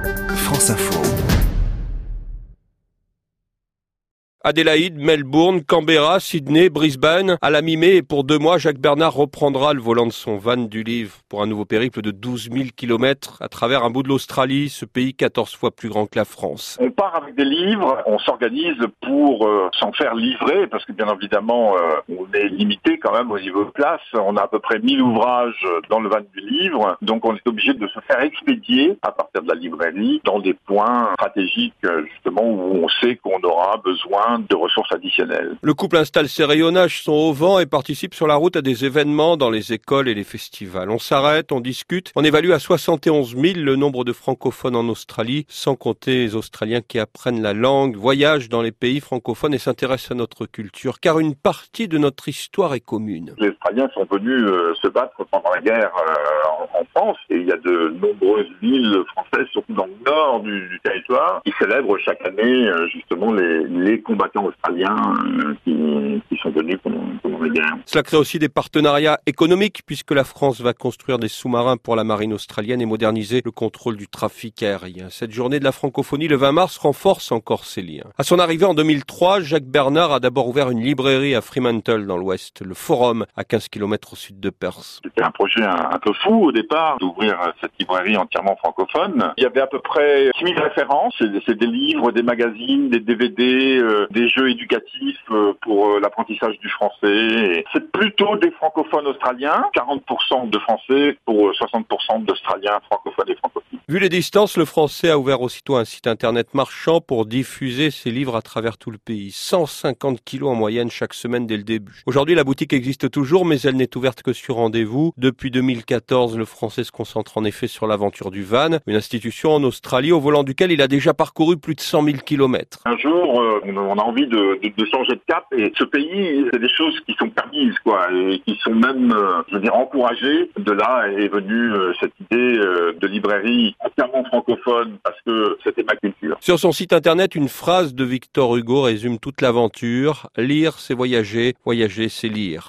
France Info. Adélaïde, Melbourne, Canberra, Sydney, Brisbane. À la mi-mai et pour 2 mois, Jacques Bernard reprendra le volant de son van du Livre pour un nouveau périple de 12 000 kilomètres à travers un bout de l'Australie, ce pays 14 fois plus grand que la France. On part avec des livres, on s'organise pour s'en faire livrer parce que bien évidemment on est limité quand même au niveau de place. On a à peu près 1000 ouvrages dans le van du Livre, donc on est obligé de se faire expédier à partir de la librairie dans des points stratégiques justement où on sait qu'on aura besoin de ressources additionnelles. Le couple installe ses rayonnages, son au vent et participe sur la route à des événements dans les écoles et les festivals. On s'arrête, on discute, on évalue à 71 000 le nombre de francophones en Australie, sans compter les Australiens qui apprennent la langue, voyagent dans les pays francophones et s'intéressent à notre culture, car une partie de notre histoire est commune. Les Australiens sont venus se battre pendant la guerre en France et il y a de nombreuses villes françaises, surtout dans le nord du territoire, qui célèbrent chaque année justement les combattants australiens qui sont venus pendant la guerre. Cela crée aussi des partenariats économiques puisque la France va construire des sous-marins pour la marine australienne et moderniser le contrôle du trafic aérien. Cette journée de la francophonie, le 20 mars, renforce encore ces liens. À son arrivée en 2003, Jacques Bernard a d'abord ouvert une librairie à Fremantle dans l'ouest, le Forum, à 15 km au sud de Perth. C'était un projet un peu fou au départ d'ouvrir cette librairie entièrement francophone. Il y avait à peu près 6000 références, c'est des livres, des magazines, des DVD, des jeux éducatifs pour l'apprentissage du français. C'est plutôt des francophones australiens, 40% de français pour 60% d'Australiens francophones et francophiles. Vu les distances, le français a ouvert aussitôt un site internet marchand pour diffuser ses livres à travers tout le pays. 150 kilos en moyenne chaque semaine dès le début. Aujourd'hui, la boutique existe toujours, mais elle n'est ouverte que sur rendez-vous. Depuis 2014, le français se concentre en effet sur l'aventure du van, une institution en Australie au volant duquel il a déjà parcouru plus de 100 000 kilomètres. Un jour, on a envie de changer de cap et ce pays, c'est des choses qui sont permises, et qui sont même, encouragées. De là est venue cette idée de librairie entièrement francophone parce que c'était ma culture. Sur son site internet, une phrase de Victor Hugo résume toute l'aventure. Lire, c'est voyager. Voyager, c'est lire.